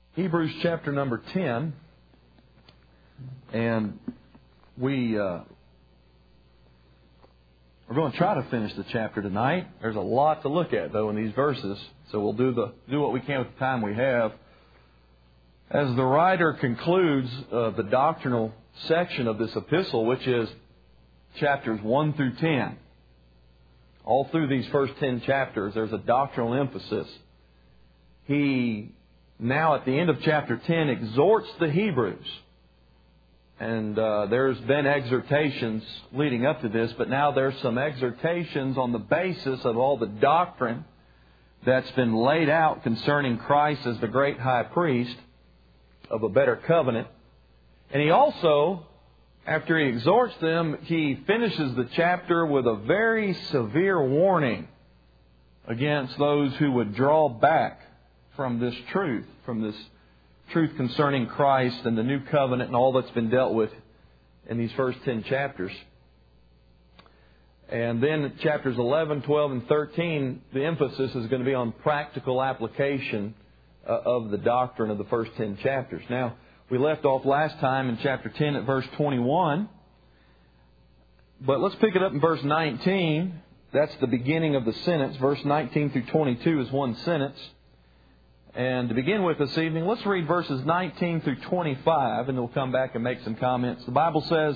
Hebrews chapter number 10, and we're going to try to finish the chapter tonight. There's a lot to look at, though, in these verses, so we'll do what we can with the time we have. As the writer concludes the doctrinal section of this epistle, which is chapters 1 through 10, all through these first 10 chapters, there's a doctrinal emphasis. He now, at the end of chapter 10, exhorts the Hebrews. And there's been exhortations leading up to this, but now there's some exhortations on the basis of all the doctrine that's been laid out concerning Christ as the great high priest of a better covenant. And he also, after he exhorts them, he finishes the chapter with a very severe warning against those who would draw back from this truth concerning Christ and the new covenant and all that's been dealt with in these first 10 chapters. And then chapters 11, 12, and 13, the emphasis is going to be on practical application of the doctrine of the first 10 chapters. Now, we left off last time in chapter 10 at verse 21. But let's pick it up in verse 19. That's the beginning of the sentence. Verse 19 through 22 is one sentence. And to begin with this evening, let's read verses 19 through 25, and we'll come back and make some comments. The Bible says,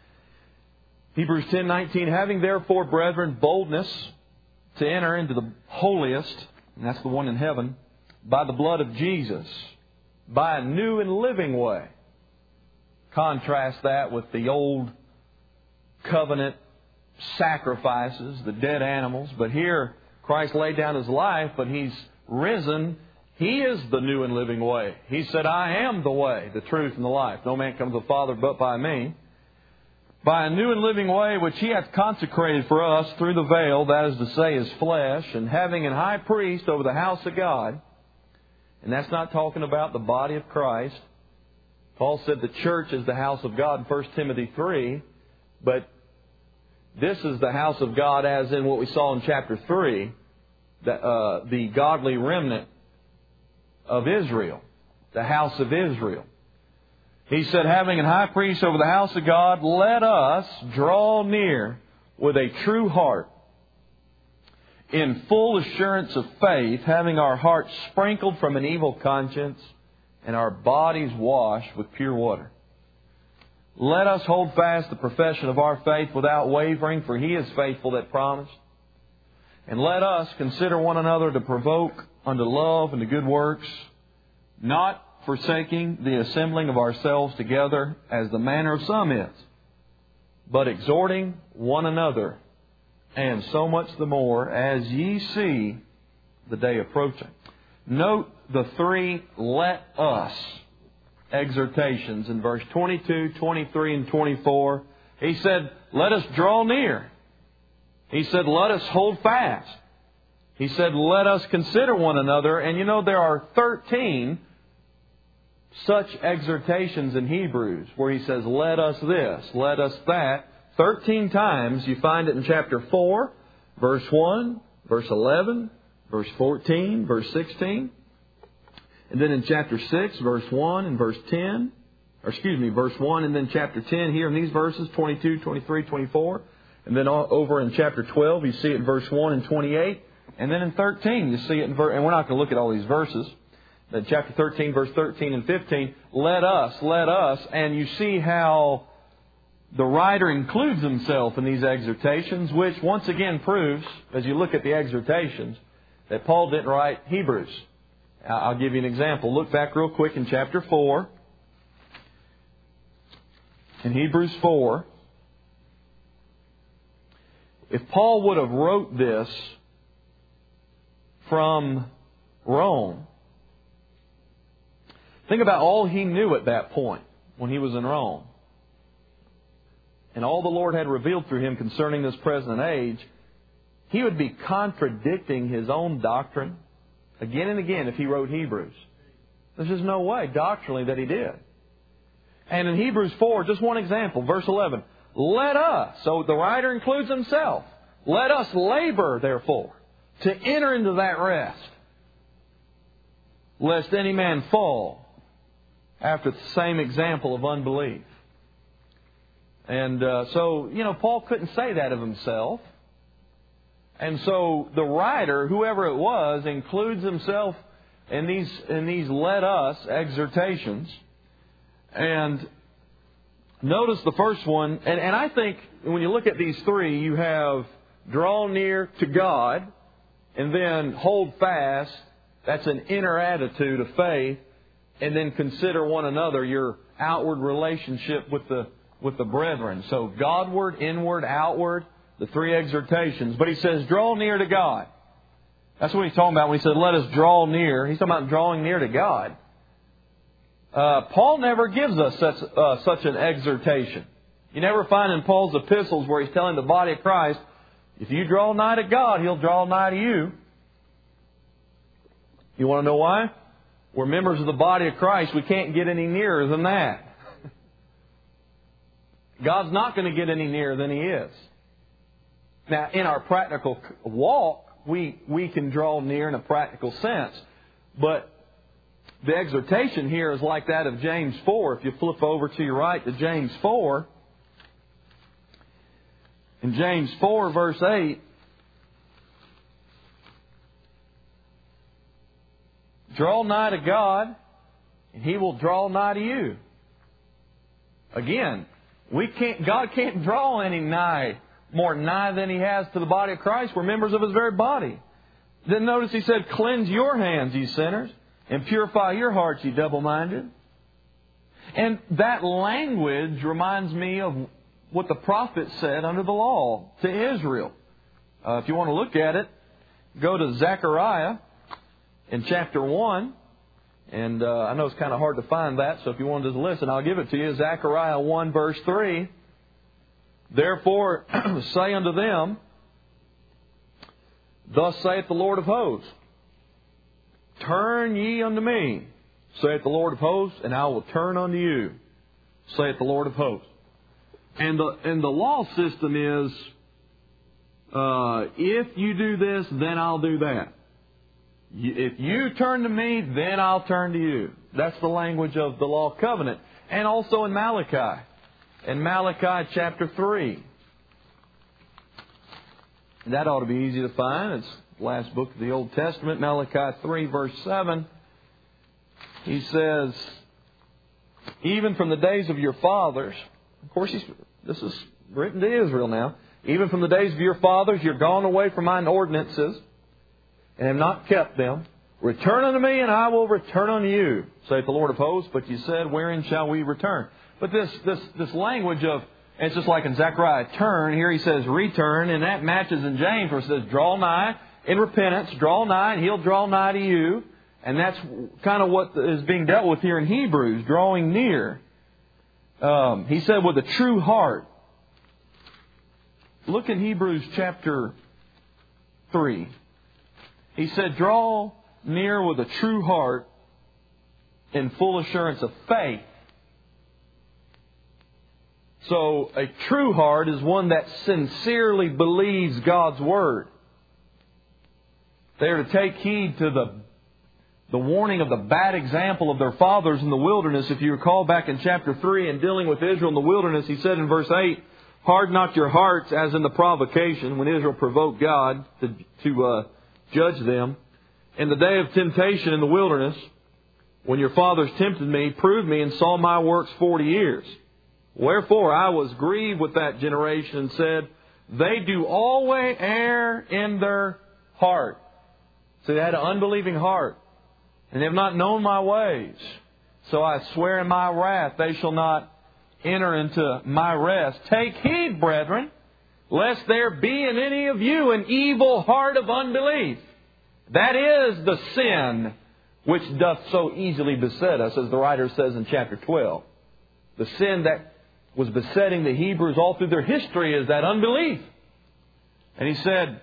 Hebrews 10:19, having therefore, brethren, boldness to enter into the holiest, and that's the one in heaven, by the blood of Jesus, by a new and living way. Contrast that with the old covenant sacrifices, the dead animals. But here, Christ laid down His life, but He's risen. He is the new and living way. He said, I am the way, the truth, and the life. No man comes to the Father but by me. By a new and living way which He hath consecrated for us through the veil, that is to say, His flesh, and having an high priest over the house of God. And that's not talking about the body of Christ. Paul said the church is the house of God in 1 Timothy 3. But this is the house of God as in what we saw in chapter 3, the godly remnant of Israel, the house of Israel. He said, having an high priest over the house of God, let us draw near with a true heart, in full assurance of faith, having our hearts sprinkled from an evil conscience and our bodies washed with pure water. Let us hold fast the profession of our faith without wavering, for He is faithful that promised. And let us consider one another to provoke unto love and to good works, not forsaking the assembling of ourselves together as the manner of some is, but exhorting one another, and so much the more as ye see the day approaching. Note the three let us exhortations in verse 22, 23, and 24. He said, let us draw near. He said, let us hold fast. He said, let us consider one another. And you know, there are 13 such exhortations in Hebrews where he says, let us this, let us that. 13 times. You find it in chapter 4, verse 1, verse 11, verse 14, verse 16. And then in chapter 6, verse 1 and verse 10. Verse 1 and then chapter 10 here in these verses, 22, 23, 24. And then over in chapter 12, you see it in verse 1 and 28. And then in 13, you see it in verse... And we're not going to look at all these verses. Then chapter 13, verse 13 and 15. Let us. And you see how the writer includes himself in these exhortations, which once again proves, as you look at the exhortations, that Paul didn't write Hebrews. I'll give you an example. Look back real quick in chapter 4. In Hebrews 4. If Paul would have wrote this from Rome, think about all he knew at that point when he was in Rome. And all the Lord had revealed through him concerning this present age, he would be contradicting his own doctrine again and again if he wrote Hebrews. There's just no way doctrinally that he did. And in Hebrews 4, just one example, verse 11, let us, so the writer includes himself, let us labor, therefore, to enter into that rest, lest any man fall after the same example of unbelief. And so, Paul couldn't say that of himself. And so the writer, whoever it was, includes himself in these let us exhortations. And notice the first one, and I think when you look at these three, you have draw near to God, and then hold fast. That's an inner attitude of faith. And then consider one another, your outward relationship with the brethren. So Godward, inward, outward, the three exhortations. But he says, draw near to God. That's what he's talking about when he said, let us draw near. He's talking about drawing near to God. Paul never gives us such an exhortation. You never find in Paul's epistles where he's telling the body of Christ, if you draw nigh to God, He'll draw nigh to you. You want to know why? We're members of the body of Christ. We can't get any nearer than that. God's not going to get any nearer than He is. Now, in our practical walk, we can draw near in a practical sense. But the exhortation here is like that of James 4. If you flip over to your right to James 4. In James 4, verse 8, draw nigh to God, and He will draw nigh to you. Again, God can't draw any more nigh than He has to the body of Christ. We're members of His very body. Then notice He said, cleanse your hands, ye sinners, and purify your hearts, ye double-minded. And that language reminds me of what the prophet said under the law to Israel. If you want to look at it, go to Zechariah in chapter 1. And I know it's kind of hard to find that, so if you want to just listen, I'll give it to you. Zechariah 1, verse 3. Therefore say unto them, thus saith the Lord of hosts, turn ye unto me, saith the Lord of hosts, and I will turn unto you, saith the Lord of hosts. And the law system is, if you do this, then I'll do that. If you turn to me, then I'll turn to you. That's the language of the law covenant. And also in Malachi. In Malachi chapter 3. That ought to be easy to find. It's the last book of the Old Testament. Malachi 3, verse 7. He says, even from the days of your fathers. Of course, this is written to Israel now. Even from the days of your fathers, you're gone away from mine ordinances, and have not kept them. Return unto me, and I will return unto you, saith the Lord of hosts. But you said, wherein shall we return? But this language of, and it's just like in Zechariah, turn. Here he says return, and that matches in James where it says draw nigh in repentance, draw nigh, and He'll draw nigh to you. And that's kind of what is being dealt with here in Hebrews, drawing near. He said with a true heart. Look in Hebrews chapter 3. He said, draw near with a true heart in full assurance of faith. So a true heart is one that sincerely believes God's Word. They are to take heed to the warning of the bad example of their fathers in the wilderness. If you recall back in chapter 3 in dealing with Israel in the wilderness, He said in verse 8, harden not your hearts as in the provocation when Israel provoked God to judge them. In the day of temptation in the wilderness, when your fathers tempted me, proved me, and saw my works 40 years. Wherefore I was grieved with that generation and said, they do always err in their heart. So they had an unbelieving heart, and they have not known my ways. So I swear in my wrath, they shall not enter into my rest. Take heed, brethren, lest there be in any of you an evil heart of unbelief. That is the sin which doth so easily beset us, as the writer says in chapter 12. The sin that was besetting the Hebrews all through their history is that unbelief. And he said,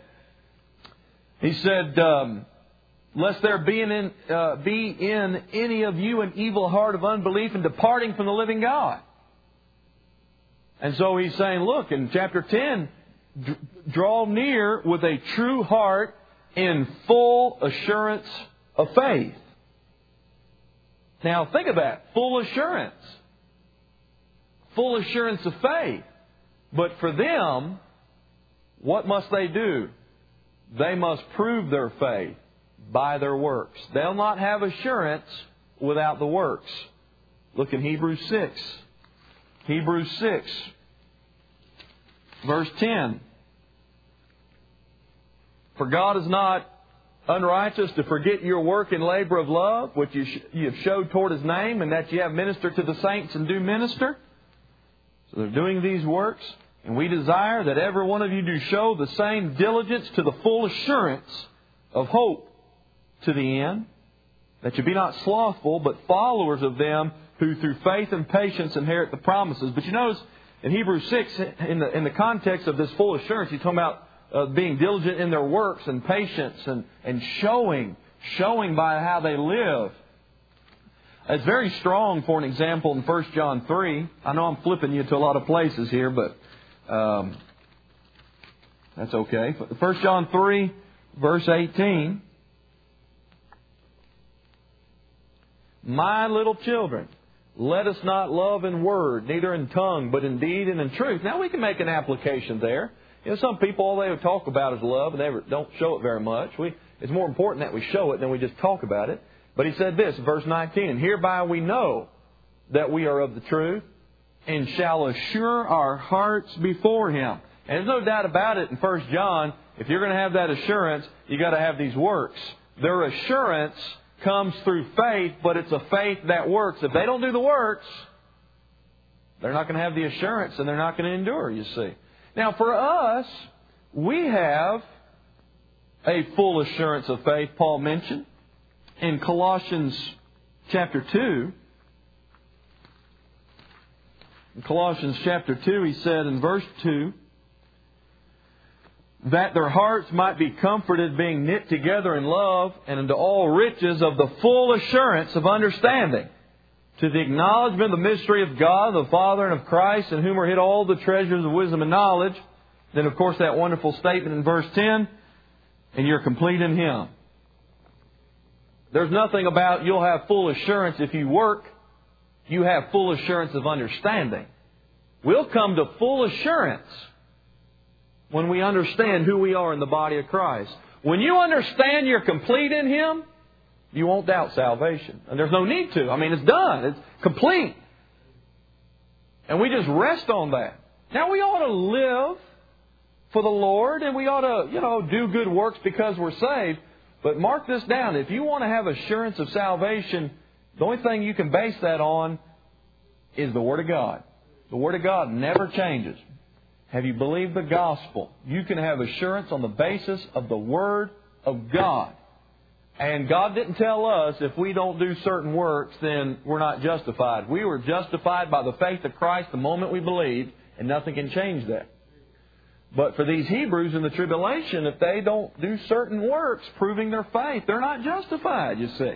lest there be in any of you an evil heart of unbelief and departing from the living God. And so he's saying, look, in chapter 10, draw near with a true heart in full assurance of faith. Now think of that. Full assurance. Full assurance of faith. But for them, what must they do? They must prove their faith by their works. They'll not have assurance without the works. Look in Hebrews 6. Hebrews 6, verse 10. For God is not unrighteous to forget your work and labor of love, which you have showed toward His name, and that you have ministered to the saints and do minister. So they're doing these works. And we desire that every one of you do show the same diligence to the full assurance of hope to the end, that you be not slothful, but followers of them who through faith and patience inherit the promises. But you notice in Hebrews 6, in the context of this full assurance, he's talking about being diligent in their works and patience and showing by how they live. It's very strong for an example in 1 John 3. I know I'm flipping you to a lot of places here, but that's okay. 1 John 3, verse 18. My little children, let us not love in word, neither in tongue, but in deed and in truth. Now we can make an application there. You know, some people, all they talk about is love, and they don't show it very much. It's more important that we show it than we just talk about it. But he said this, verse 19, and hereby we know that we are of the truth, and shall assure our hearts before Him. And there's no doubt about it in 1 John, if you're going to have that assurance, you've got to have these works. Their assurance comes through faith, but it's a faith that works. If they don't do the works, they're not going to have the assurance, and they're not going to endure, you see. Now for us, we have a full assurance of faith, Paul mentioned. In Colossians chapter 2, in Colossians chapter 2, he said in verse 2, that their hearts might be comforted, being knit together in love, and into all riches of the full assurance of understanding, to the acknowledgement of the mystery of God, the Father, and of Christ, in whom are hid all the treasures of wisdom and knowledge. Then, of course, that wonderful statement in verse 10, and you're complete in Him. There's nothing about you'll have full assurance if you work. You have full assurance of understanding. We'll come to full assurance when we understand who we are in the body of Christ. When you understand you're complete in Him, you won't doubt salvation. And there's no need to. I mean, it's done. It's complete. And we just rest on that. Now, we ought to live for the Lord, and we ought to, do good works because we're saved. But mark this down. If you want to have assurance of salvation, the only thing you can base that on is the Word of God. The Word of God never changes. Have you believed the gospel? You can have assurance on the basis of the Word of God. And God didn't tell us if we don't do certain works, then we're not justified. We were justified by the faith of Christ the moment we believed, and nothing can change that. But for these Hebrews in the tribulation, if they don't do certain works proving their faith, they're not justified, you see.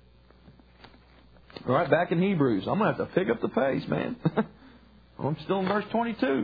All right, back in Hebrews. I'm going to have to pick up the pace, man. I'm still in verse 22.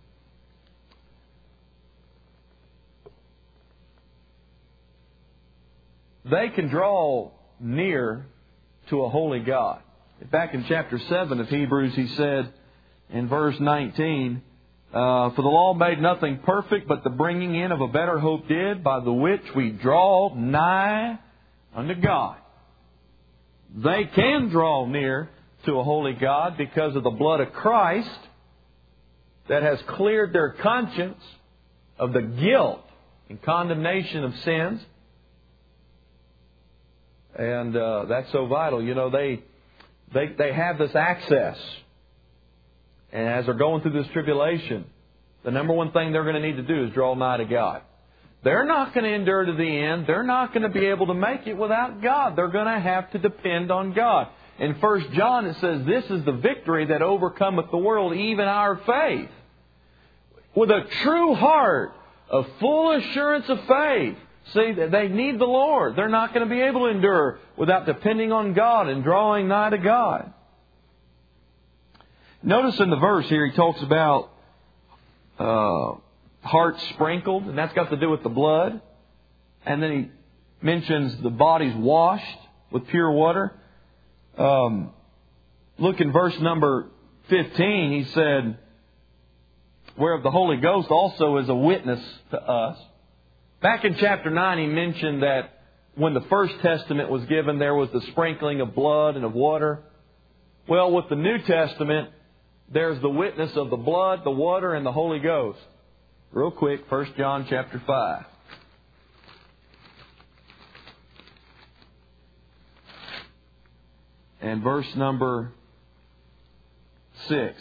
They can draw near to a holy God. Back in chapter 7 of Hebrews, he said in verse 19, for the law made nothing perfect, but the bringing in of a better hope did, by the which we draw nigh unto God. They can draw near to a holy God because of the blood of Christ that has cleared their conscience of the guilt and condemnation of sins. And that's so vital. You know, they have this access. And as they're going through this tribulation, the number one thing they're going to need to do is draw nigh to God. They're not going to endure to the end. They're not going to be able to make it without God. They're going to have to depend on God. In 1 John it says, this is the victory that overcometh the world, even our faith. With a true heart, a full assurance of faith. See, they need the Lord. They're not going to be able to endure without depending on God and drawing nigh to God. Notice in the verse here he talks about hearts sprinkled, and that's got to do with the blood. And then he mentions the body's washed with pure water. Look in verse number 15. He said, whereof the Holy Ghost also is a witness to us. Back in chapter 9, he mentioned that when the First Testament was given, there was the sprinkling of blood and of water. Well, with the New Testament, there's the witness of the blood, the water, and the Holy Ghost. Real quick, 1 John chapter 5. And verse number 6.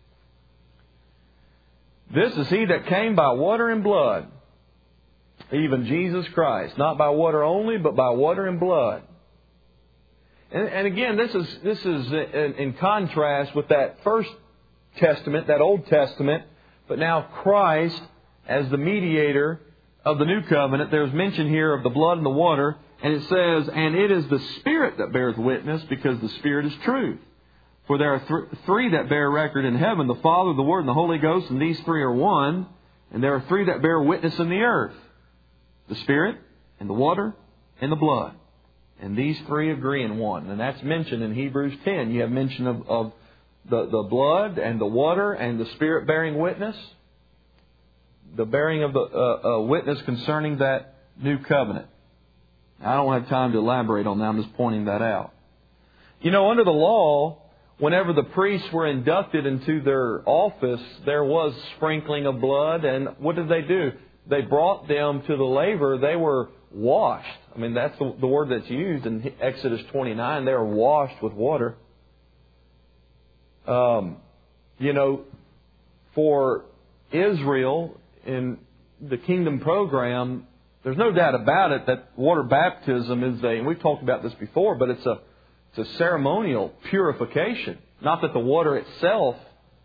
This is He that came by water and blood, even Jesus Christ. Not by water only, but by water and blood. And again, this is in contrast with that First Testament, that Old Testament. But now Christ, as the mediator of the New Covenant, there's mention here of the blood and the water. And it says, and it is the Spirit that beareth witness, because the Spirit is truth. For there are three that bear record in heaven, the Father, the Word, and the Holy Ghost, and these three are one. And there are three that bear witness in the earth, the Spirit, and the water, and the blood. And these three agree in one. And that's mentioned in Hebrews 10. You have mention of the blood and the water and the Spirit bearing witness. The bearing of the witness concerning that new covenant. I don't have time to elaborate on that. I'm just pointing that out. You know, under the law, whenever the priests were inducted into their office, there was sprinkling of blood. And what did they do? They brought them to the laver. They were washed. I mean, that's the word that's used in Exodus 29. They were washed with water. You know, for Israel in the kingdom program, there's no doubt about it that water baptism is and we've talked about this before, but it's a ceremonial purification. Not that the water itself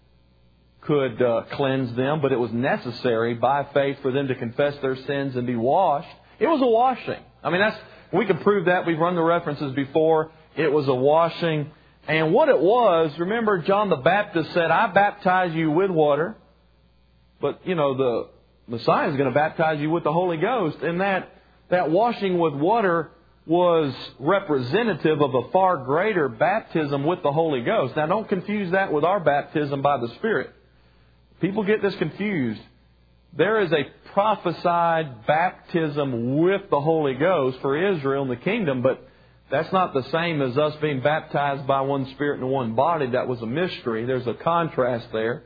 could cleanse them, but it was necessary by faith for them to confess their sins and be washed. It was a washing. I mean, we can prove that. We've run the references before. It was a washing. And what it was, remember John the Baptist said, I baptize you with water, but, you know, the Messiah is going to baptize you with the Holy Ghost. And that washing with water was representative of a far greater baptism with the Holy Ghost. Now, don't confuse that with our baptism by the Spirit. People get this confused. There is a prophesied baptism with the Holy Ghost for Israel in the kingdom, but that's not the same as us being baptized by one Spirit and one body. That was a mystery. There's a contrast there.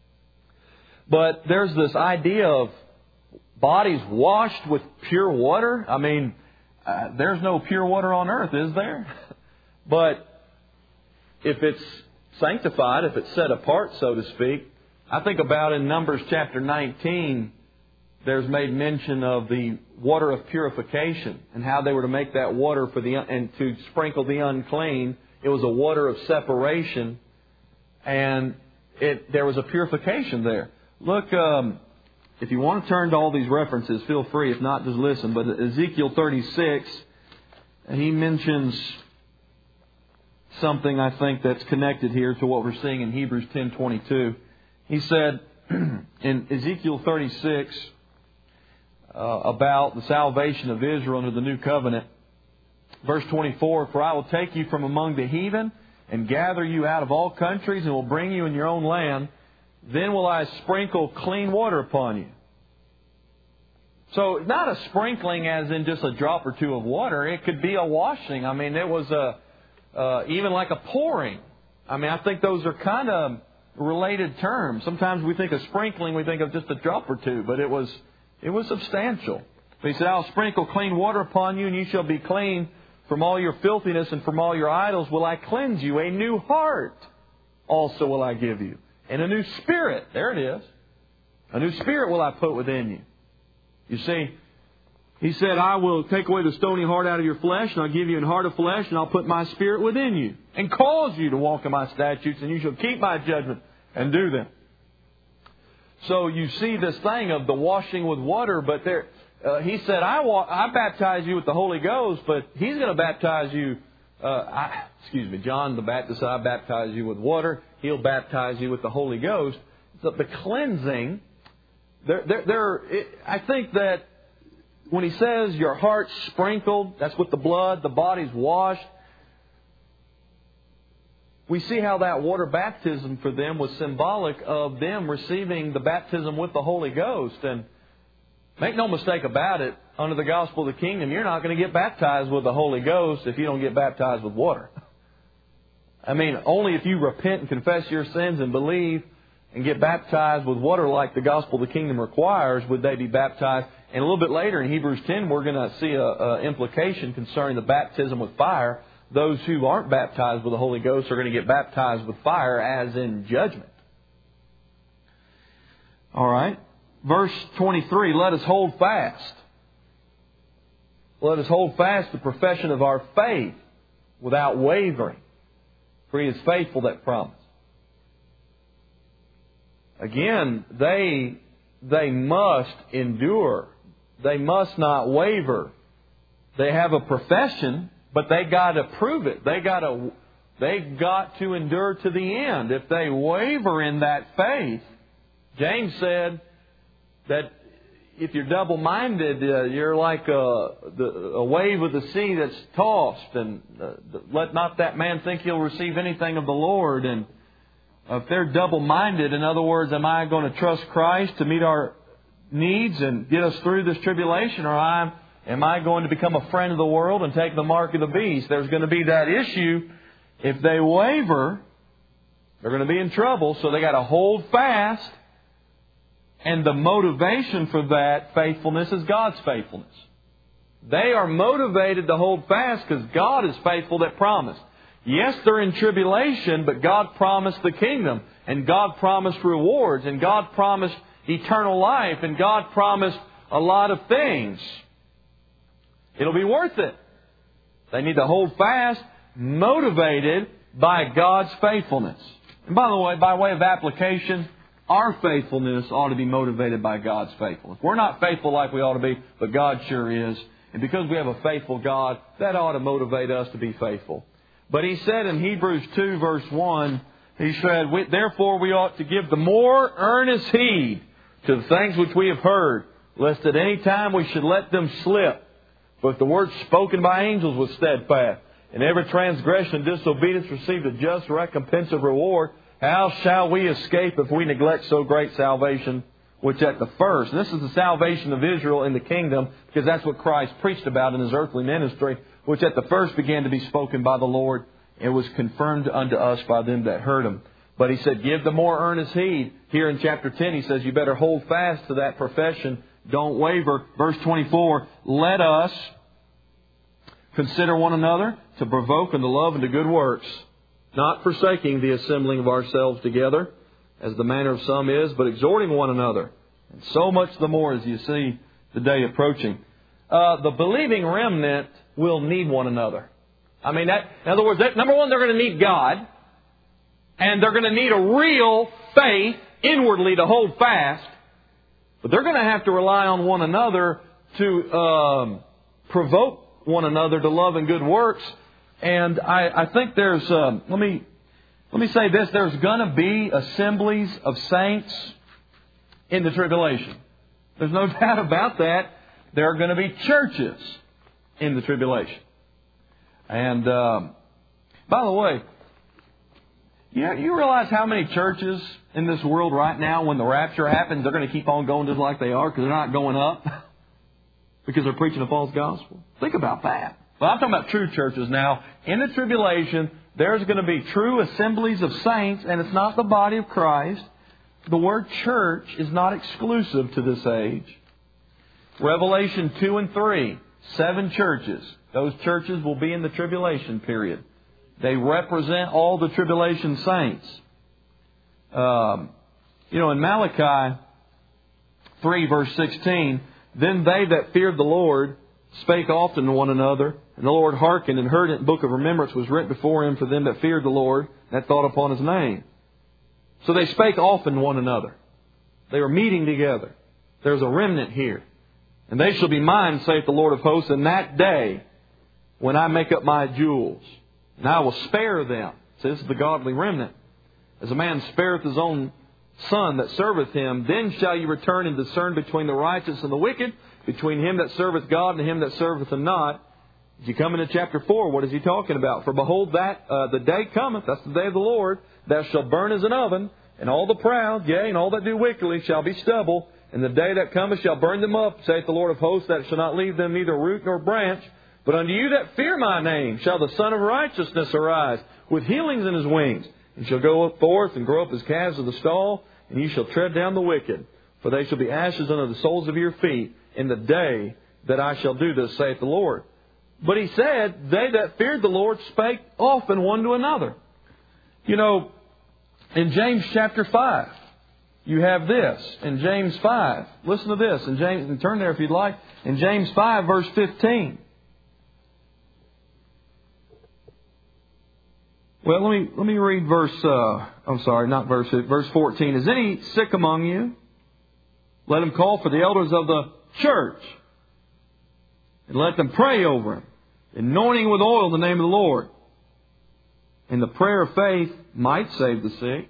But there's this idea of bodies washed with pure water. I mean, there's no pure water on earth, is there? But if it's sanctified, if it's set apart, so to speak, I think about in Numbers chapter 19, there's made mention of the water of purification and how they were to make that water and to sprinkle the unclean. It was a water of separation, and there was a purification there. Look, if you want to turn to all these references, feel free. If not, just listen. But Ezekiel 36, he mentions something I think that's connected here to what we're seeing in Hebrews 10:22. He said in Ezekiel 36 about the salvation of Israel under the new covenant. Verse 24, for I will take you from among the heathen and gather you out of all countries and will bring you in your own land. Then will I sprinkle clean water upon you. So not a sprinkling as in just a drop or two of water. It could be a washing. I mean, it was even like a pouring. I mean, I think those are kind of related terms. Sometimes we think of sprinkling, we think of just a drop or two, but it was substantial. He said, I'll sprinkle clean water upon you, and you shall be clean from all your filthiness, and from all your idols will I cleanse you. A new heart also will I give you. And a new spirit, there it is. A new spirit will I put within you. You see, He said, I will take away the stony heart out of your flesh, and I'll give you an heart of flesh, and I'll put my spirit within you, and cause you to walk in my statutes, and you shall keep my judgment and do them. So you see this thing of the washing with water, but He said, I baptize you with the Holy Ghost, but He's going to baptize you. John the Baptist said, I baptize you with water. He'll baptize you with the Holy Ghost. So the cleansing, I think that when He says your heart's sprinkled, that's with the blood, the body's washed. we see how that water baptism for them was symbolic of them receiving the baptism with the Holy Ghost. And make no mistake about it, under the gospel of the kingdom, you're not going to get baptized with the Holy Ghost if you don't get baptized with water. I mean, only if you repent and confess your sins and believe and get baptized with water like the gospel of the kingdom requires would they be baptized. And a little bit later in Hebrews 10, we're going to see an implication concerning the baptism with fire. Those who aren't baptized with the Holy Ghost are going to get baptized with fire as in judgment. All right. Verse 23, let us hold fast. Let us hold fast the profession of our faith without wavering. For He is faithful that promised. Again, they must endure. They must not waver. They have a profession, but they got to prove it. They got to endure to the end. If they waver in that faith, James said that if you're double-minded, you're like a wave of the sea that's tossed, and let not that man think he'll receive anything of the Lord. And if they're double-minded, in other words, am I going to trust Christ to meet our needs and get us through this tribulation, or am I going to become a friend of the world and take the mark of the beast? There's going to be that issue. If they waver, they're going to be in trouble, so they got to hold fast. And the motivation for that faithfulness is God's faithfulness. They are motivated to hold fast because God is faithful that promised. Yes, they're in tribulation, but God promised the kingdom, and God promised rewards, and God promised eternal life, and God promised a lot of things. It'll be worth it. They need to hold fast, motivated by God's faithfulness. And by the way, by way of application, our faithfulness ought to be motivated by God's faithfulness. We're not faithful like we ought to be, but God sure is. And because we have a faithful God, that ought to motivate us to be faithful. But He said in Hebrews 2 verse 1, He said, therefore we ought to give the more earnest heed to the things which we have heard, lest at any time we should let them slip. For if the word spoken by angels was steadfast, and every transgression and disobedience received a just recompense of reward, how shall we escape if we neglect so great salvation, which at the first, and this is the salvation of Israel in the kingdom, because that's what Christ preached about in His earthly ministry, which at the first began to be spoken by the Lord, and was confirmed unto us by them that heard Him. But He said, give the more earnest heed. Here in chapter 10, He says, you better hold fast to that profession. Don't waver. Verse 24, let us consider one another to provoke unto love and to good works, not forsaking the assembling of ourselves together, as the manner of some is, but exhorting one another. And so much the more as you see the day approaching. The believing remnant will need one another. I mean, in other words, number one, they're going to need God. And they're going to need a real faith inwardly to hold fast. But they're going to have to rely on one another to provoke one another to love and good works. And I think there's, let me say this, there's going to be assemblies of saints in the tribulation. There's no doubt about that. There are going to be churches in the tribulation. And, by the way, you realize how many churches in this world right now, when the rapture happens, they're going to keep on going just like they are because they're not going up because they're preaching a false gospel? Think about that. Well, I'm talking about true churches now. In the tribulation, there's going to be true assemblies of saints, and it's not the body of Christ. The word church is not exclusive to this age. Revelation 2 and 3, 7 churches. Those churches will be in the tribulation period. They represent all the tribulation saints. In Malachi 3 verse 16, then they that feared the Lord spake often to one another, and the Lord hearkened and heard it. The book of remembrance was written before Him for them that feared the Lord, that thought upon His name. So they spake often to one another. They were meeting together. There's a remnant here. And they shall be mine, saith the Lord of hosts, in that day when I make up my jewels. And I will spare them. So this is the godly remnant. As a man spareth his own son that serveth him, then shall you return and discern between the righteous and the wicked, between him that serveth God and him that serveth him not. As you come into chapter 4, what is he talking about? For behold, the day cometh, that's the day of the Lord, that shall burn as an oven, and all the proud, yea, and all that do wickedly shall be stubble. And the day that cometh shall burn them up, saith the Lord of hosts, that shall not leave them neither root nor branch. But unto you that fear my name shall the Son of Righteousness arise, with healings in his wings. And shall go forth and grow up as calves of the stall, and ye shall tread down the wicked. For they shall be ashes under the soles of your feet in the day that I shall do this, saith the Lord. But he said, they that feared the Lord spake often one to another. You know, in James chapter 5, you have this. In James 5, listen to this. In James, and turn there if you'd like. In James 5, verse 15. Well, let me read verse 14. Is any sick among you? Let him call for the elders of the church, and let them pray over him, anointing with oil in the name of the Lord. And the prayer of faith might save the sick.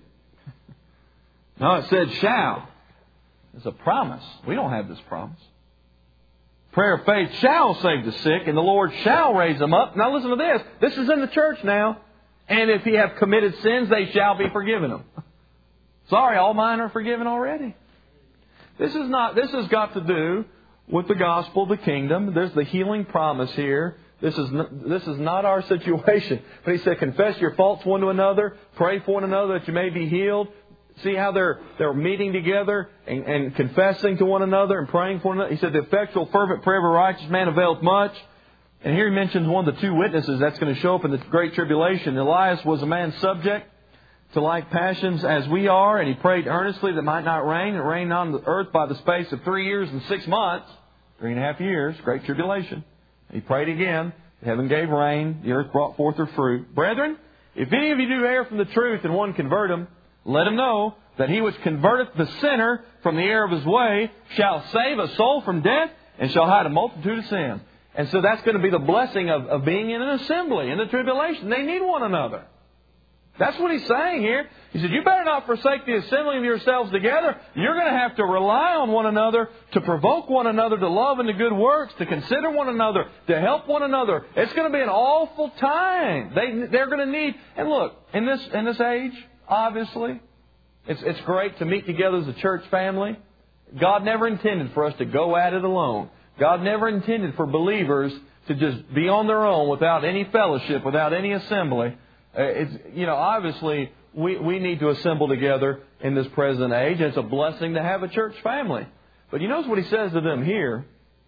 No, it said shall. It's a promise. We don't have this promise. Prayer of faith shall save the sick, and the Lord shall raise them up. Now listen to this. This is in the church now. And if he have committed sins, they shall be forgiven them. Sorry, all mine are forgiven already. This has got to do with the gospel of the kingdom. There's the healing promise here. This is not our situation. But he said, confess your faults one to another, pray for one another that you may be healed. See how they're meeting together and confessing to one another and praying for one another. He said, the effectual fervent prayer of a righteous man availeth much. And here he mentions one of the two witnesses that's going to show up in the Great Tribulation. Elias was a man subject to like passions as we are, and he prayed earnestly that it might not rain. It rained on the earth by the space of 3 years and 6 months, 3.5 years, Great Tribulation. He prayed again. Heaven gave rain. The earth brought forth her fruit. Brethren, if any of you do err from the truth and one convert him, let him know that he which converteth the sinner from the error of his way shall save a soul from death and shall hide a multitude of sins. And so that's going to be the blessing of being in an assembly, in the tribulation. They need one another. That's what he's saying here. He said, you better not forsake the assembling of yourselves together. You're going to have to rely on one another, to provoke one another to love and to good works, to consider one another, to help one another. It's going to be an awful time. They're going to need... And look, in this age, obviously, it's great to meet together as a church family. God never intended for us to go at it alone. God never intended for believers to just be on their own without any fellowship, without any assembly. Obviously, we need to assemble together in this present age. It's a blessing to have a church family. But you notice what he says to them here.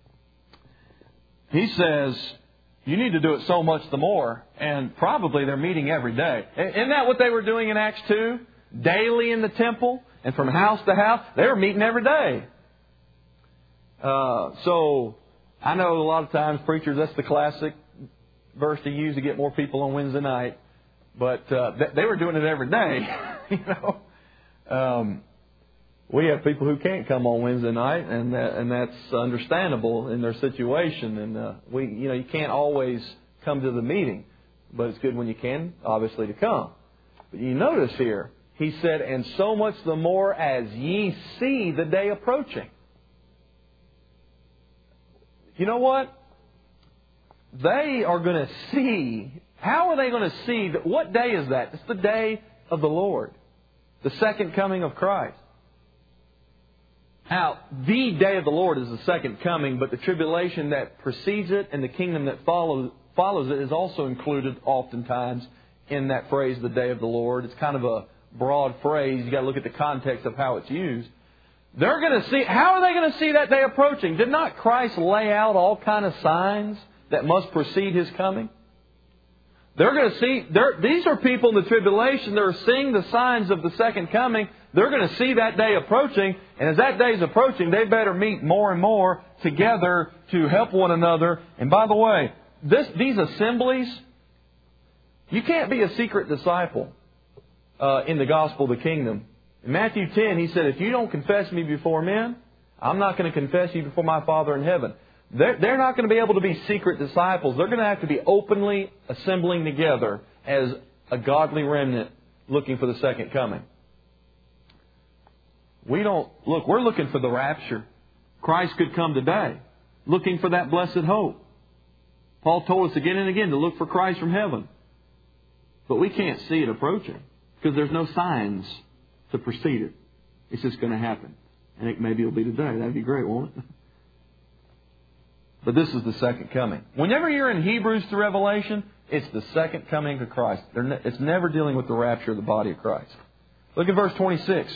He says, you need to do it so much the more. And probably they're meeting every day. Isn't that what they were doing in Acts 2? Daily in the temple and from house to house. They were meeting every day. So I know a lot of times preachers, that's the classic verse to use to get more people on Wednesday night. But they were doing it every day. We have people who can't come on Wednesday night, and that's understandable in their situation. And you can't always come to the meeting, but it's good when you can, obviously, to come. But you notice here, he said, and so much the more as ye see the day approaching. You know what? They are going to see. How are they going to see? What day is that? It's the day of the Lord. The second coming of Christ. Now, the day of the Lord is the second coming, but the tribulation that precedes it and the kingdom that follows it is also included oftentimes in that phrase, the day of the Lord. It's kind of a broad phrase. You've got to look at the context of how it's used. They're going to see. How are they going to see that day approaching? Did not Christ lay out all kind of signs that must precede His coming? They're going to see. These are people in the tribulation. They're seeing the signs of the second coming. They're going to see that day approaching. And as that day is approaching, they better meet more and more together to help one another. And by the way, these assemblies, you can't be a secret disciple in the gospel of the kingdom. In Matthew 10, He said, if you don't confess Me before men, I'm not going to confess you before My Father in heaven. They're not going to be able to be secret disciples. They're going to have to be openly assembling together as a godly remnant looking for the second coming. We're looking for the rapture. Christ could come today, looking for that blessed hope. Paul told us again and again to look for Christ from heaven. But we can't see it approaching because there's no signs to precede it. It's just going to happen. And maybe it'll be today. That'd be great, won't it? But this is the second coming. Whenever you're in Hebrews to Revelation, it's the second coming of Christ. It's never dealing with the rapture of the body of Christ. Look at verse 26.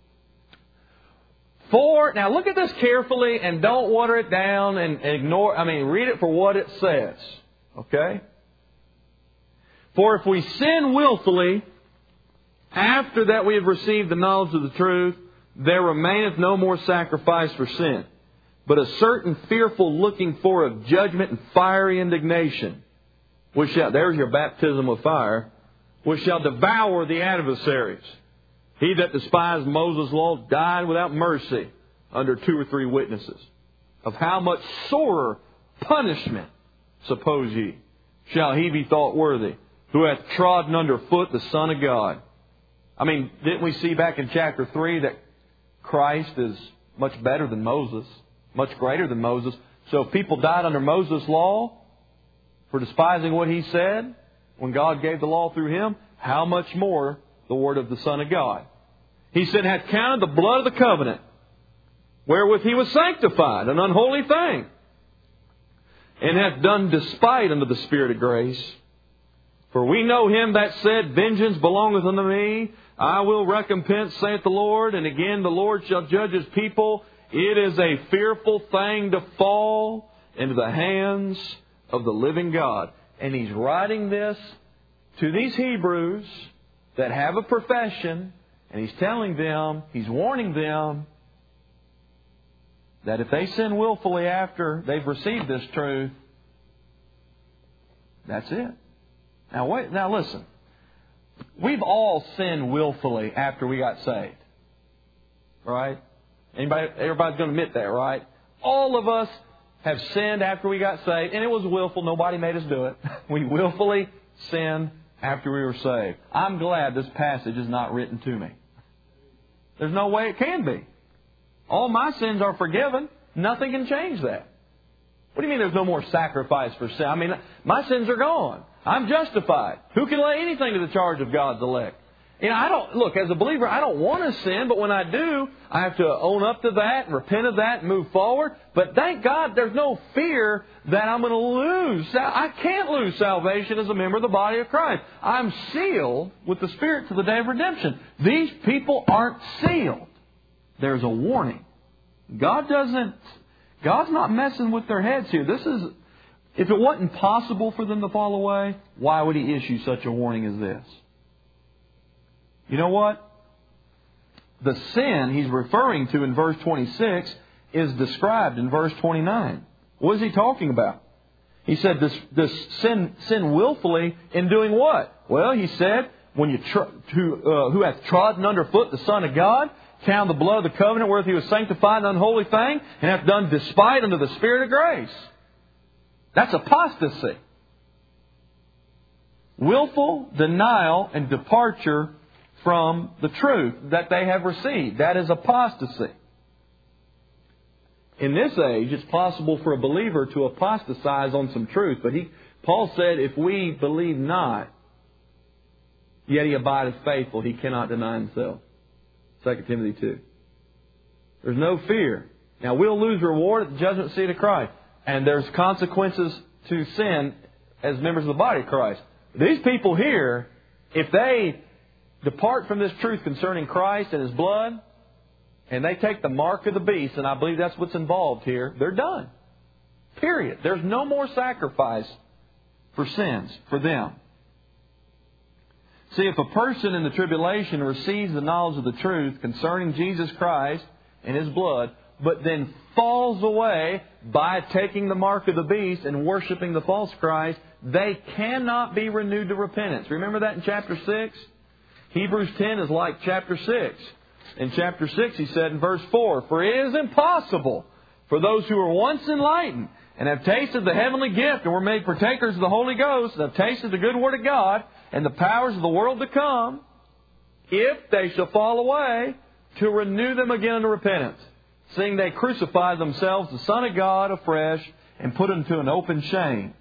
Now look at this carefully and don't water it down and ignore. Read it for what it says. Okay? For if we sin willfully, after that we have received the knowledge of the truth, there remaineth no more sacrifice for sin, but a certain fearful looking for of judgment and fiery indignation, which shall, there's your baptism with fire, which shall devour the adversaries. He that despised Moses' law died without mercy under 2 or 3 witnesses. Of how much sorer punishment, suppose ye, shall he be thought worthy, who hath trodden under foot the Son of God? Didn't we see back in chapter 3 that Christ is much better than Moses, much greater than Moses? So if people died under Moses' law for despising what he said, when God gave the law through him, how much more the word of the Son of God? He said, hath counted the blood of the covenant, wherewith he was sanctified, an unholy thing, and hath done despite unto the Spirit of grace. For we know him that said, vengeance belongeth unto me, I will recompense, saith the Lord. And again, the Lord shall judge his people. It is a fearful thing to fall into the hands of the living God. And he's writing this to these Hebrews that have a profession, and he's telling them, he's warning them, that if they sin willfully after they've received this truth, that's it. Now listen. We've all sinned willfully after we got saved. Right? Everybody's going to admit that, right? All of us have sinned after we got saved, and it was willful. Nobody made us do it. We willfully sinned after we were saved. I'm glad this passage is not written to me. There's no way it can be. All my sins are forgiven. Nothing can change that. What do you mean there's no more sacrifice for sin? My sins are gone. I'm justified. Who can lay anything to the charge of God's elect? As a believer, I don't want to sin, but when I do, I have to own up to that, repent of that, and move forward. But thank God there's no fear that I'm going to lose. I can't lose salvation as a member of the body of Christ. I'm sealed with the Spirit to the day of redemption. These people aren't sealed. There's a warning. God's not messing with their heads here. If it wasn't possible for them to fall away, why would He issue such a warning as this? You know what? The sin He's referring to in verse 26 is described in verse 29. What is He talking about? He said this sin willfully in doing what? Well, He said, who hath trodden underfoot the Son of God, count the blood of the covenant wherewith He was sanctified an unholy thing, and hath done despite unto the Spirit of grace. That's apostasy. Willful denial and departure from the truth that they have received. That is apostasy. In this age, it's possible for a believer to apostatize on some truth. But Paul said, if we believe not, yet he abideth faithful, he cannot deny himself. 2 Timothy 2. There's no fear. Now, we'll lose reward at the judgment seat of Christ. And there's consequences to sin as members of the body of Christ. These people here, if they depart from this truth concerning Christ and His blood, and they take the mark of the beast, and I believe that's what's involved here, they're done. Period. There's no more sacrifice for sins for them. See, if a person in the tribulation receives the knowledge of the truth concerning Jesus Christ and His blood, but then falls away by taking the mark of the beast and worshiping the false Christ, they cannot be renewed to repentance. Remember that in chapter 6? Hebrews 10 is like chapter 6. In chapter 6, he said in verse 4, for it is impossible for those who were once enlightened and have tasted the heavenly gift and were made partakers of the Holy Ghost and have tasted the good word of God and the powers of the world to come, if they shall fall away, to renew them again unto repentance, seeing they crucify themselves the Son of God afresh and put Him to an open shame.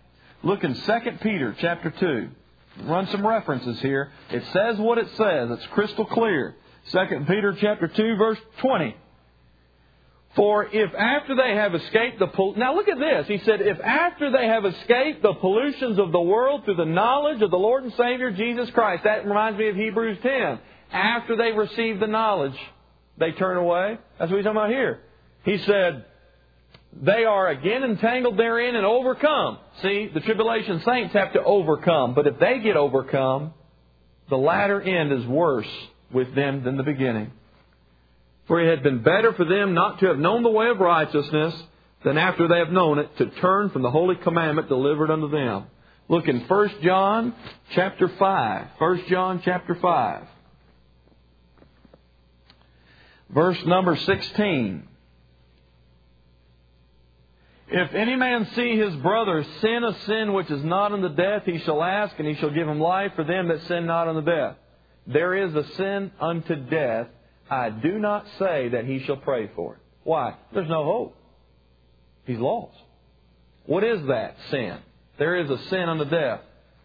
Look in 2 Peter chapter 2. Run some references here. It says what it says. It's crystal clear. 2 Peter chapter 2, verse 20. For if after they have escaped now look at this. He said, if after they have escaped the pollutions of the world through the knowledge of the Lord and Savior Jesus Christ. That reminds me of Hebrews 10. After they receive the knowledge, they turn away. That's what he's talking about here. He said, they are again entangled therein and overcome. See, the tribulation saints have to overcome. But if they get overcome, the latter end is worse with them than the beginning. For it had been better for them not to have known the way of righteousness than after they have known it to turn from the holy commandment delivered unto them. Look in 1 John chapter 5. 1 John chapter 5. Verse number 16. If any man see his brother sin a sin which is not unto death, he shall ask, and he shall give him life for them that sin not unto death. There is a sin unto death. I do not say that he shall pray for it. Why? There's no hope. He's lost. What is that sin? There is a sin unto death.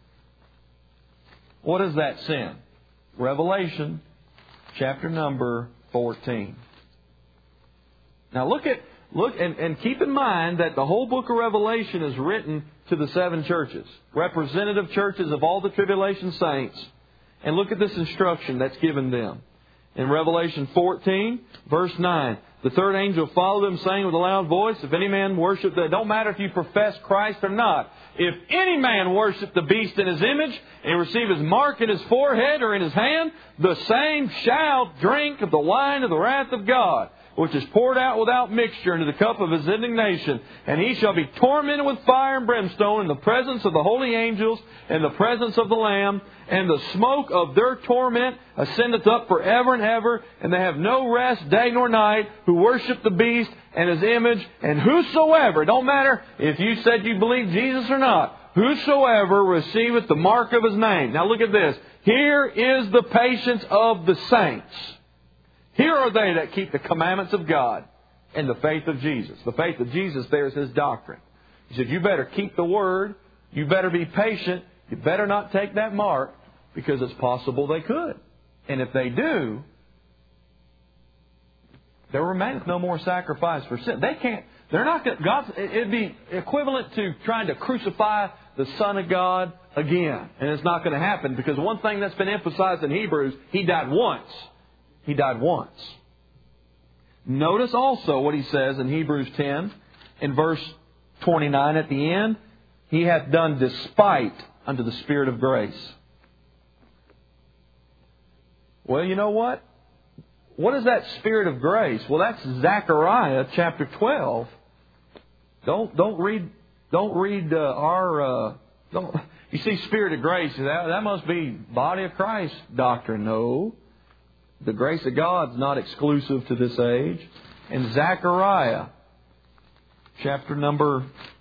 What is that sin? Revelation chapter number 14. Now look and keep in mind that the whole book of Revelation is written to the 7 churches, representative churches of all the tribulation saints. And look at this instruction that's given them. In Revelation 14, verse 9, the third angel followed them, saying with a loud voice, if any man worship it don't matter if you profess Christ or not. If any man worship the beast in his image and receive his mark in his forehead or in his hand, the same shall drink of the wine of the wrath of God, which is poured out without mixture into the cup of his indignation. And he shall be tormented with fire and brimstone in the presence of the holy angels and the presence of the Lamb. And the smoke of their torment ascendeth up forever and ever. And they have no rest day nor night who worship the beast and his image. And whosoever, it don't matter if you said you believe Jesus or not, whosoever receiveth the mark of his name. Now look at this. Here is the patience of the saints. Here are they that keep the commandments of God and the faith of Jesus. The faith of Jesus there is His doctrine. He said, you better keep the Word. You better be patient. You better not take that mark, because it's possible they could. And if they do, there remaineth no more sacrifice for sin. They can't. They're not going. It'd be equivalent to trying to crucify the Son of God again, and it's not going to happen, because one thing that's been emphasized in Hebrews, He died once. He died once. Notice also what he says in Hebrews 10, in verse 29 at the end. He hath done despite unto the Spirit of grace. Well, you know what? What is that Spirit of grace? Well, that's Zechariah chapter 12. Don't read you see Spirit of grace, that must be body of Christ doctrine. No. The grace of God is not exclusive to this age. In Zechariah, chapter number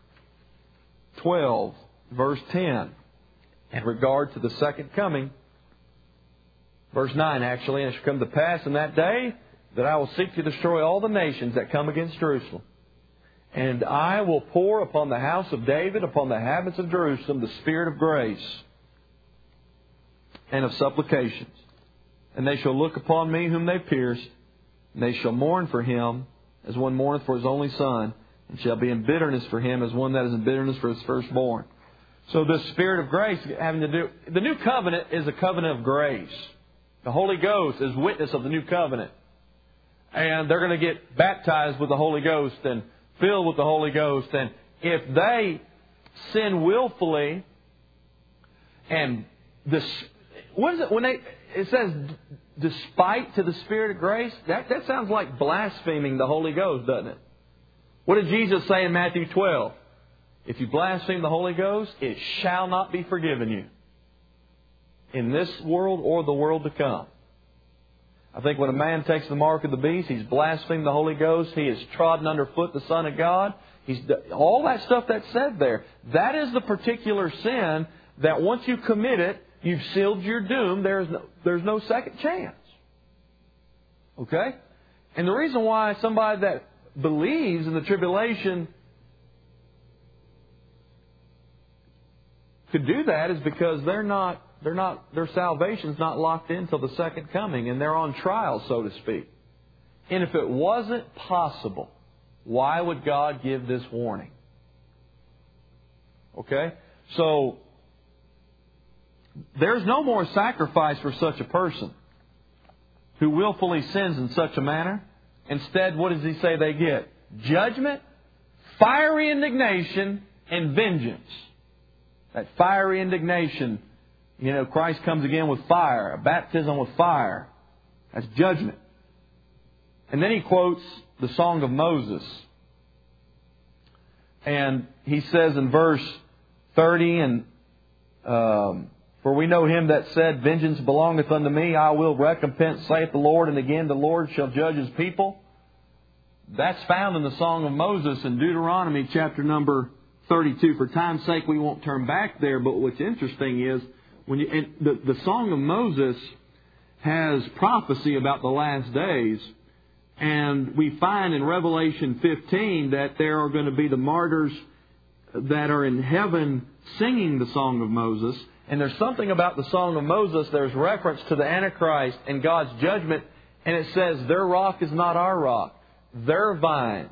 12, verse 10, in regard to the second coming, verse 9 actually, and it shall come to pass in that day that I will seek to destroy all the nations that come against Jerusalem. And I will pour upon the house of David, upon the inhabitants of Jerusalem, the Spirit of grace and of supplications. And they shall look upon me whom they pierced, and they shall mourn for him as one mourneth for his only son, and shall be in bitterness for him as one that is in bitterness for his firstborn. So this Spirit of grace having to do... The new covenant is a covenant of grace. The Holy Ghost is witness of the new covenant. And they're going to get baptized with the Holy Ghost and filled with the Holy Ghost. And if they sin willfully, and what is it when it says despite to the Spirit of grace? That sounds like blaspheming the Holy Ghost, doesn't it? What did Jesus say in Matthew 12? If you blaspheme the Holy Ghost, it shall not be forgiven you in this world or the world to come. I think when a man takes the mark of the beast, he's blasphemed the Holy Ghost. He has trodden underfoot the Son of God. All that stuff that's said there. That is the particular sin that once you commit it, you've sealed your doom. There's no second chance. Okay? And the reason why somebody that believes in the tribulation could do that is because their salvation's not locked in till the second coming, and they're on trial, so to speak. And if it wasn't possible, why would God give this warning? Okay? So, there's no more sacrifice for such a person who willfully sins in such a manner. Instead, what does He say they get? Judgment, fiery indignation, and vengeance. That fiery indignation, Christ comes again with fire, a baptism with fire. That's judgment. And then He quotes the Song of Moses. And He says in verse 30, for we know Him that said, vengeance belongeth unto me, I will recompense, saith the Lord, and again the Lord shall judge His people. That's found in the Song of Moses in Deuteronomy chapter number 32. For time's sake, we won't turn back there, but what's interesting is, the Song of Moses has prophecy about the last days, and we find in Revelation 15 that there are going to be the martyrs that are in heaven singing the Song of Moses. And there's something about the Song of Moses, there's reference to the Antichrist and God's judgment, and it says, their rock is not our rock. Their vine,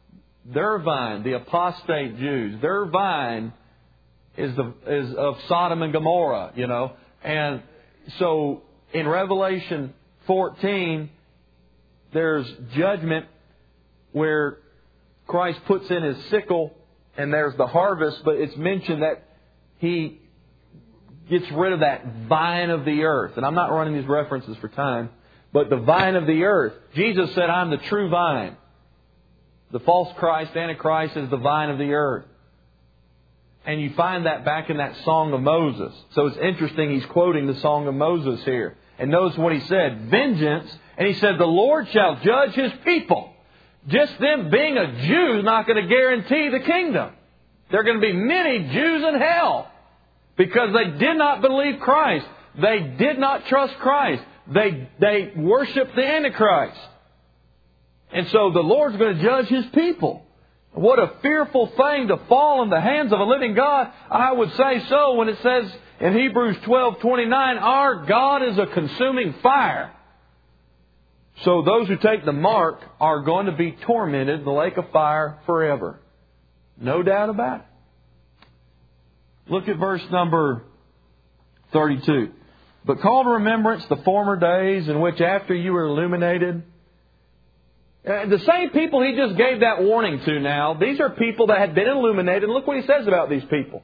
the apostate Jews, their vine is of Sodom and Gomorrah, And so in Revelation 14, there's judgment where Christ puts in His sickle and there's the harvest, but it's mentioned that He gets rid of that vine of the earth. And I'm not running these references for time, but the vine of the earth. Jesus said, I'm the true vine. The false Christ, Antichrist, is the vine of the earth. And you find that back in that Song of Moses. So it's interesting, he's quoting the Song of Moses here. And notice what he said, vengeance. And he said, the Lord shall judge His people. Just them being a Jew is not going to guarantee the kingdom. There are going to be many Jews in hell because they did not believe Christ. They did not trust Christ. They worshiped the Antichrist. And so the Lord's going to judge His people. What a fearful thing to fall in the hands of a living God. I would say so when it says in Hebrews 12:29, our God is a consuming fire. So those who take the mark are going to be tormented in the lake of fire forever. No doubt about it. Look at verse number 32. But call to remembrance the former days in which after you were illuminated. The same people He just gave that warning to now, these are people that had been illuminated. Look what He says about these people.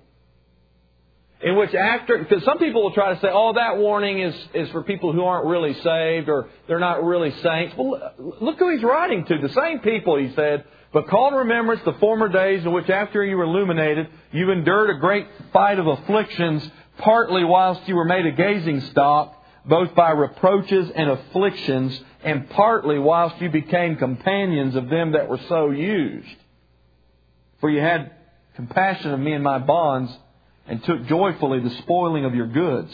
In which after, because some people will try to say, oh, that warning is for people who aren't really saved or they're not really saints. Well, look who He's writing to. The same people, He said, but call to remembrance the former days in which after you were illuminated, you endured a great fight of afflictions, partly whilst you were made a gazing stock, both by reproaches and afflictions, and partly whilst you became companions of them that were so used. For you had compassion of me and my bonds, and took joyfully the spoiling of your goods.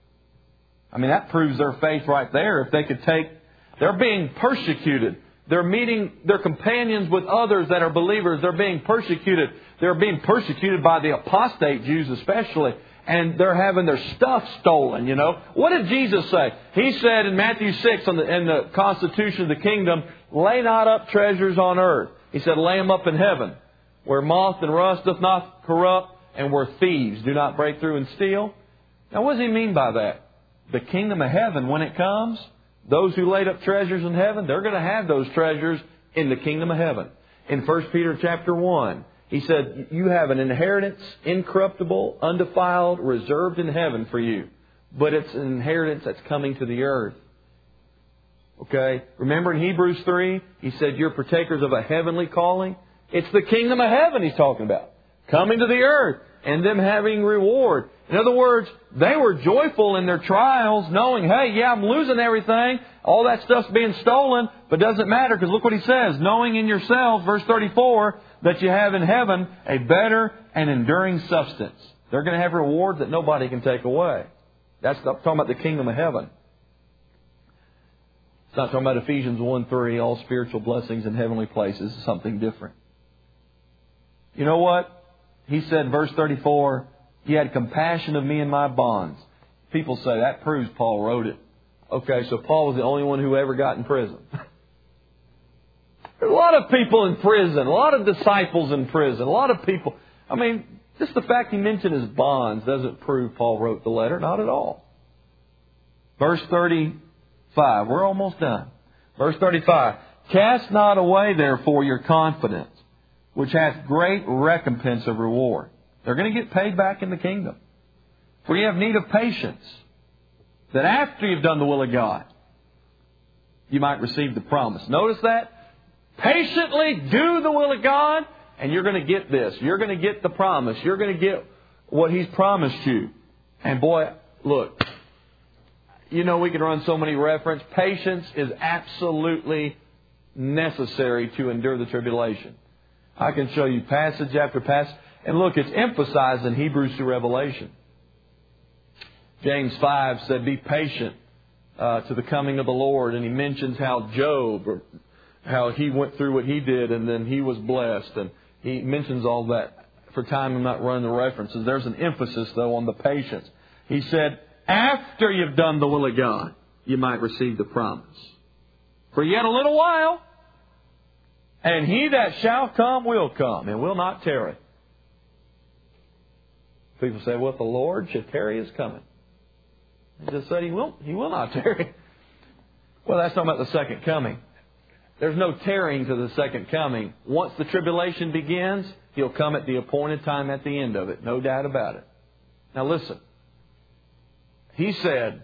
I mean, that proves their faith right there. If they could they're being persecuted. They're meeting their companions with others that are believers. They're being persecuted. They're being persecuted by the apostate Jews especially. And they're having their stuff stolen, What did Jesus say? He said in Matthew 6 in the Constitution of the Kingdom, lay not up treasures on earth. He said, lay them up in heaven, where moth and rust doth not corrupt, and where thieves do not break through and steal. Now what does He mean by that? The kingdom of heaven, when it comes, those who laid up treasures in heaven, they're going to have those treasures in the kingdom of heaven. In 1 Peter chapter 1, he said, you have an inheritance, incorruptible, undefiled, reserved in heaven for you. But it's an inheritance that's coming to the earth. Okay? Remember in Hebrews 3, he said, you're partakers of a heavenly calling. It's the kingdom of heaven He's talking about. Coming to the earth and them having reward. In other words, they were joyful in their trials, knowing, hey, yeah, I'm losing everything. All that stuff's being stolen, but it doesn't matter because look what he says. Knowing in yourselves, verse 34, that you have in heaven a better and enduring substance. They're going to have rewards that nobody can take away. That's talking about the kingdom of heaven. It's not talking about Ephesians 1:3, all spiritual blessings in heavenly places. It's something different. You know what? He said, verse 34, He had compassion of me in my bonds. People say that proves Paul wrote it. Okay, so Paul was the only one who ever got in prison. There's a lot of people in prison, a lot of disciples in prison, a lot of people. I mean, just the fact he mentioned his bonds doesn't prove Paul wrote the letter. Not at all. Verse 35. We're almost done. Verse 35. Cast not away, therefore, your confidence, which hath great recompense of reward. They're going to get paid back in the kingdom. For you have need of patience, that after you've done the will of God, you might receive the promise. Notice that. Patiently do the will of God, and you're going to get this. You're going to get the promise. You're going to get what He's promised you. And boy, look, you know we can run so many references. Patience is absolutely necessary to endure the tribulation. I can show you passage after passage. And look, it's emphasized in Hebrews to Revelation. James 5 said, be patient to the coming of the Lord. And he mentions how Job, or how he went through what he did and then he was blessed. And he mentions all that. For time, I'm not running the references. There's an emphasis, though, on the patience. He said, after you've done the will of God, you might receive the promise. For yet a little while, and He that shall come will come, and will not tarry. People say, well, if the Lord should tarry His coming. He just said He will not tarry. Well, that's talking about the second coming. There's no tarrying to the second coming. Once the tribulation begins, He'll come at the appointed time at the end of it. No doubt about it. Now listen. He said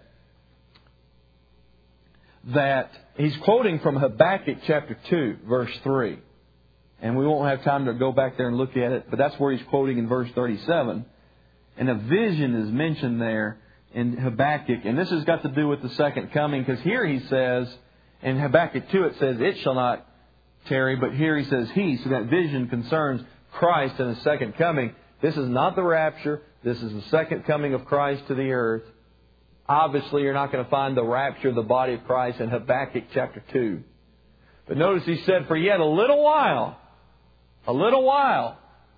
that he's quoting from Habakkuk chapter 2, verse 3. And we won't have time to go back there and look at it, but that's where he's quoting in verse 37. And a vision is mentioned there in Habakkuk. And this has got to do with the second coming, because here he says, in Habakkuk 2 it says, it shall not tarry, but here he says He. So that vision concerns Christ and the second coming. This is not the rapture. This is the second coming of Christ to the earth. Obviously, you're not going to find the rapture of the body of Christ in Habakkuk chapter 2. But notice he said, for yet a little while. A little while.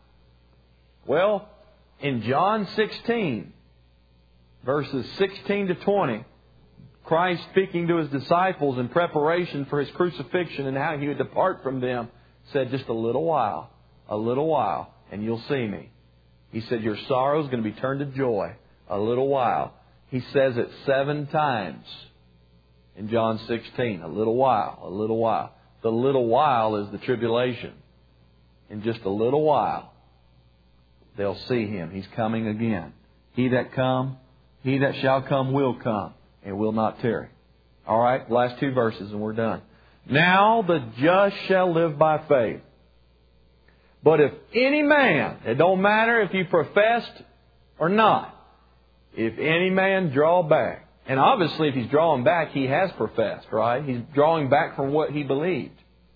Well, in John 16, verses 16 to 20, Christ speaking to His disciples in preparation for His crucifixion and how He would depart from them, said, just a little while, and you'll see Me. He said, your sorrow is going to be turned to joy. A little while. He says it 7 times in John 16. A little while, a little while. The little while is the tribulation. In just a little while, they'll see Him. He's coming again. He that shall come will come, and will not tarry. All right, last 2 verses and we're done. Now the just shall live by faith. But if any man, it don't matter if you professed or not, if any man draw back, and obviously if he's drawing back, he has professed, right? He's drawing back from what he believed.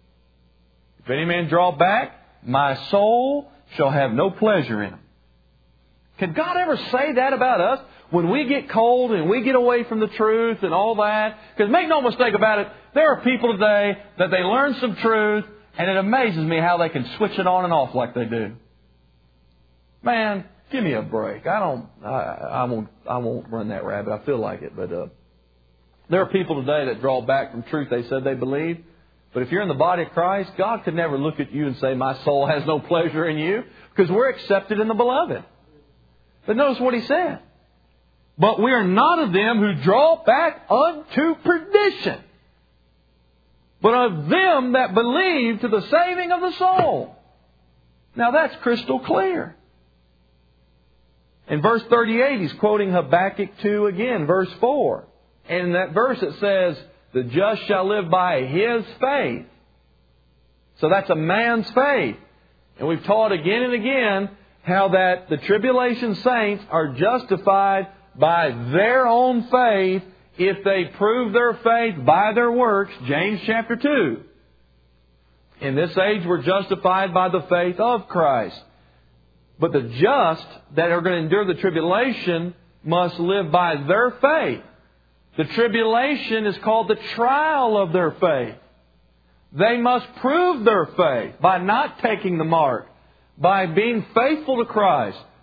If any man draw back, my soul shall have no pleasure in him. Could God ever say that about us? When we get cold and we get away from the truth and all that? Because make no mistake about it, there are people today that they learn some truth, and it amazes me how they can switch it on and off like they do. Man, give me a break. I won't run that rabbit. I feel like it, but there are people today that draw back from truth they said they believe. But if you're in the body of Christ, God could never look at you and say, my soul has no pleasure in you, because we're accepted in the beloved. But notice what He said. But we are not of them who draw back unto perdition, but of them that believe to the saving of the soul. Now that's crystal clear. In verse 38, he's quoting Habakkuk 2 again, verse 4. And in that verse it says, the just shall live by his faith. So that's a man's faith. And we've taught again and again how that the tribulation saints are justified by their own faith if they prove their faith by their works. James chapter 2. In this age we're justified by the faith of Christ. But the just that are going to endure the tribulation must live by their faith. The tribulation is called the trial of their faith. They must prove their faith by not taking the mark, by being faithful to Christ,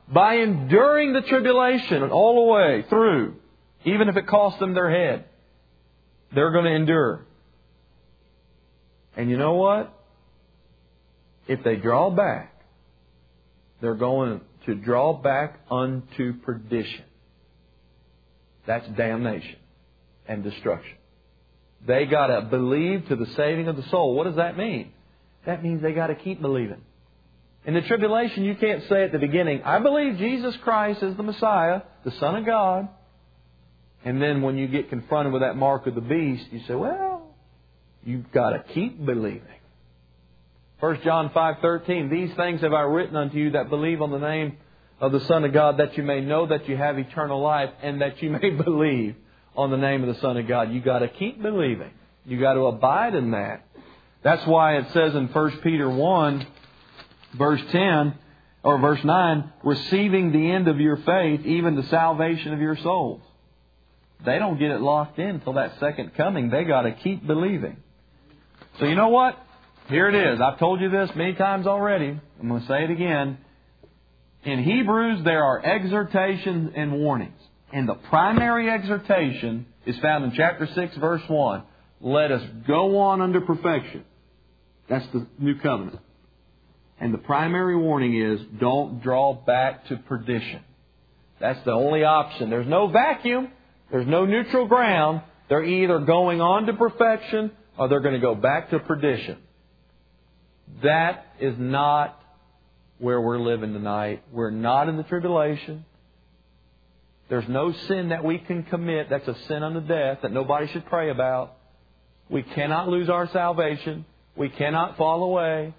by enduring the tribulation all the way through, even if it costs them their head, they're going to endure. And you know what? If they draw back, they're going to draw back unto perdition. That's damnation and destruction. They got to believe to the saving of the soul. What does that mean? That means they got to keep believing. In the tribulation, you can't say at the beginning, I believe Jesus Christ is the Messiah, the Son of God. And then when you get confronted with that mark of the beast, you say, well, you've got to keep believing. 1 John 5:13, these things have I written unto you that believe on the name of the Son of God, that you may know that you have eternal life, and that you may believe on the name of the Son of God. You've got to keep believing. You've got to abide in that. That's why it says in 1 Peter 1, verse 10, or verse 9, receiving the end of your faith, even the salvation of your souls. They don't get it locked in until that second coming. They got to keep believing. So you know what? Here it is. I've told you this many times already. I'm going to say it again. In Hebrews, there are exhortations and warnings. And the primary exhortation is found in chapter 6, verse 1. Let us go on unto perfection. That's the new covenant. And the primary warning is, don't draw back to perdition. That's the only option. There's no vacuum. There's no neutral ground. They're either going on to perfection or they're going to go back to perdition. That is not where we're living tonight. We're not in the tribulation. There's no sin that we can commit that's a sin unto death that nobody should pray about. We cannot lose our salvation. We cannot fall away.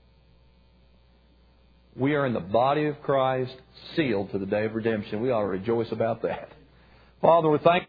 We are in the body of Christ, sealed to the day of redemption. We ought to rejoice about that. Father, we thank you.